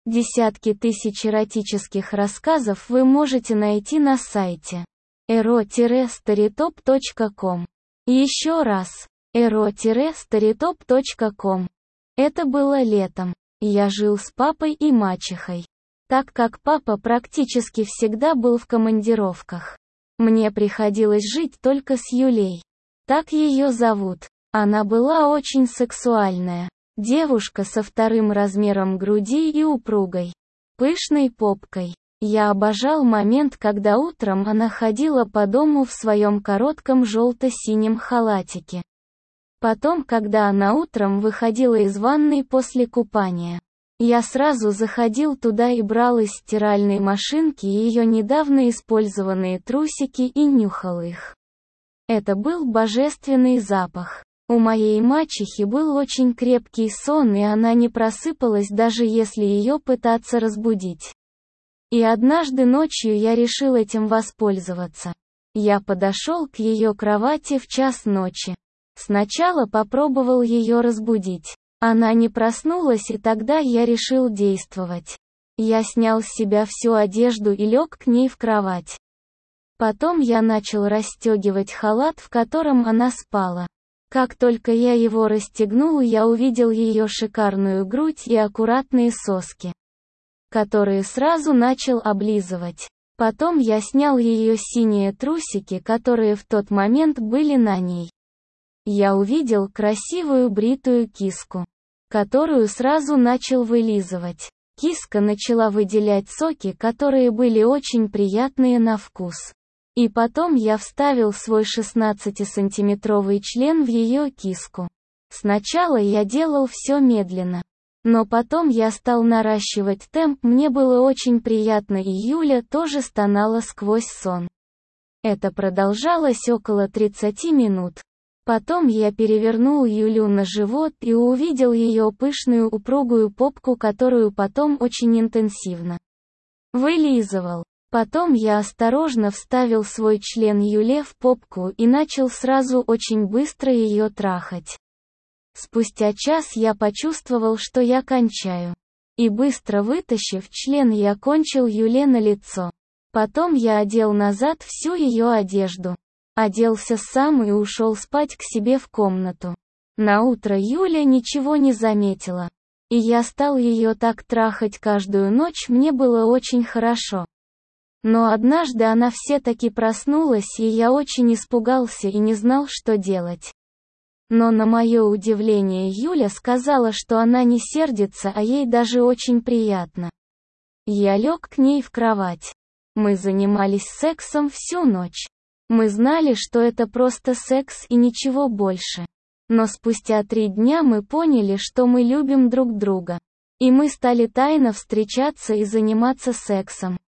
Десятки тысяч эротических рассказов вы можете найти на сайте ero-storytop.com. Еще раз, ero-storytop.com. Это было летом. Я жил с папой и мачехой. Так как папа практически всегда был в командировках, мне приходилось жить только с Юлей. Так ее зовут. Она была очень сексуальная. Девушка со вторым размером груди и упругой, пышной попкой. Я обожал момент, когда утром она ходила по дому в своем коротком желто-синем халатике. Потом, когда она утром выходила из ванной после купания, я сразу заходил туда и брал из стиральной машинки ее недавно использованные трусики и нюхал их. Это был божественный запах. У моей мачехи был очень крепкий сон, и она не просыпалась, даже если ее пытаться разбудить. И однажды ночью я решил этим воспользоваться. Я подошел к ее кровати в 1:00 ночи. Сначала попробовал ее разбудить. Она не проснулась, и тогда я решил действовать. Я снял с себя всю одежду и лег к ней в кровать. Потом я начал расстегивать халат, в котором она спала. Как только я его расстегнул, я увидел ее шикарную грудь и аккуратные соски, которые сразу начал облизывать. Потом я снял ее синие трусики, которые в тот момент были на ней. Я увидел красивую бритую киску, которую сразу начал вылизывать. Киска начала выделять соки, которые были очень приятные на вкус. И потом я вставил свой 16-сантиметровый член в ее киску. Сначала я делал все медленно. Но потом я стал наращивать темп, мне было очень приятно, и Юля тоже стонала сквозь сон. Это продолжалось около 30 минут. Потом я перевернул Юлю на живот и увидел ее пышную упругую попку, которую потом очень интенсивно вылизывал. Потом я осторожно вставил свой член Юле в попку и начал сразу очень быстро ее трахать. Спустя час я почувствовал, что я кончаю. И быстро вытащив член, я кончил Юле на лицо. Потом я одел назад всю ее одежду. Оделся сам и ушел спать к себе в комнату. Наутро Юля ничего не заметила. И я стал ее так трахать каждую ночь, мне было очень хорошо. Но однажды она все-таки проснулась, и я очень испугался и не знал, что делать. Но на мое удивление Юля сказала, что она не сердится, а ей даже очень приятно. Я лег к ней в кровать. Мы занимались сексом всю ночь. Мы знали, что это просто секс и ничего больше. Но спустя 3 дня мы поняли, что мы любим друг друга. И мы стали тайно встречаться и заниматься сексом.